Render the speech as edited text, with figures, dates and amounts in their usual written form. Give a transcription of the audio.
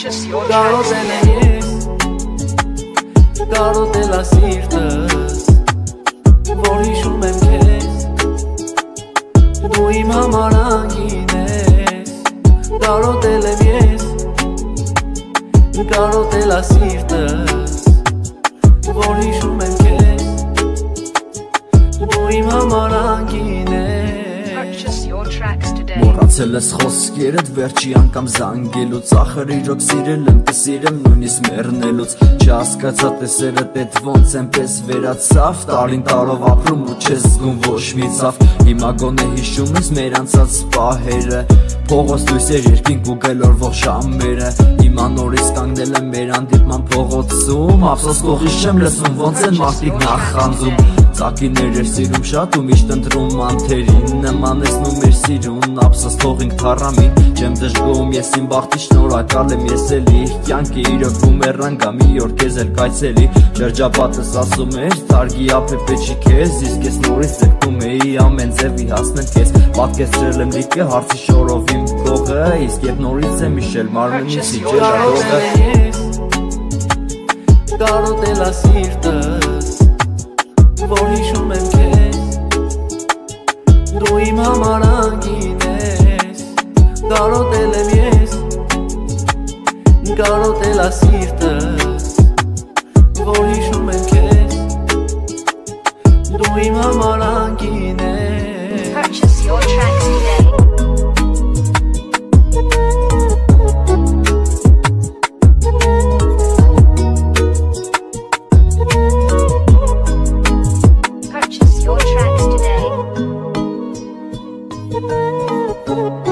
Purchase your Կարոտ tracks էլ today. եմ ես, կարոտ էլ ա սիրտս, որ հիշում եմ քեզ, դու իմ համար անգին ես, կարոտ էլ եմ ես, կարոտ էլ ա սիրտս, որ հիշում եմ քեզ, դու իմ համար անգին ես. Purchase your tracks today. Մոռացել ես խոսքերդ վերջի անգամ զանգելուց Ախր իրոք սիրել եմ, կսիրեմ նույնիսկ մեռնելուց Չհասկացա տեսերդ էդ ոնց էնպես վերացավ Տարին տարով ապրում ու չես զգում ոչ մի ցավ Հիմա գոնե հիշում ես մեր անցած պահերը Փողոց լույսեր երկինք ու գելոր ողջ ժամերը Հիմա նորից կանգնել եմ մեր հանդիպման փողոցում Ափսոս կողիշ չեմ լսում ոնց են մարդիկ նախանձում Ծակիներ էր սիրում շատ ու միշտ ընտրում անթերին Նման ես նու մեր սիրուն ափսոս թողինք թառամին Չեմ դժգոհում ես իմ բախտի շնորհակալ եմ ես էլի Կյանքը իրոք բումերանգ ա մի օր քեզ էլ կայցելի Շրջապատս ասում էր թարգի ափեպե չի քեզ Իսկ ես նորից ձգտում էի ամեն ձևի հասնել քեզ Պատկերացրել եմ լիքը հարցի շորով իմ կողը Իսկ երբ նորից եմ հիշել մարմնիս իջել Կարոտ էլ ես, կարոտ էլ ա սիրտս, որ հիշում եմ քեզ, դու իմ համար անգին ես, կարոտ էլ եմ ես, կարոտ էլ ա սիրտս, որ հիշում եմ քեզ, դու իմ համար անգին ես. Purchase your tracks today. Purchase your tracks today.